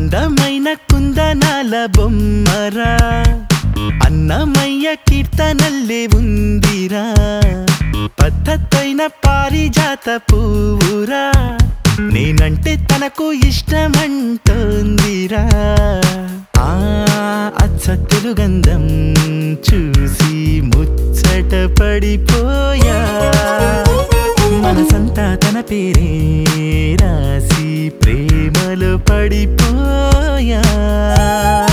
అందమైన కుందనాల బొమ్మరా అన్నమయ్య కీర్తనల్లే ఉందిరా పద్ధతైన పారిజాత పువ్వురా నేనంటే తనకు ఇష్టమంటోందిరా ఆ అచ్చ తెలుగంధం చూసి ముచ్చట పడిపోయా మనసంతా తన పేరే రాసి ప్రేమలో పడిపోయా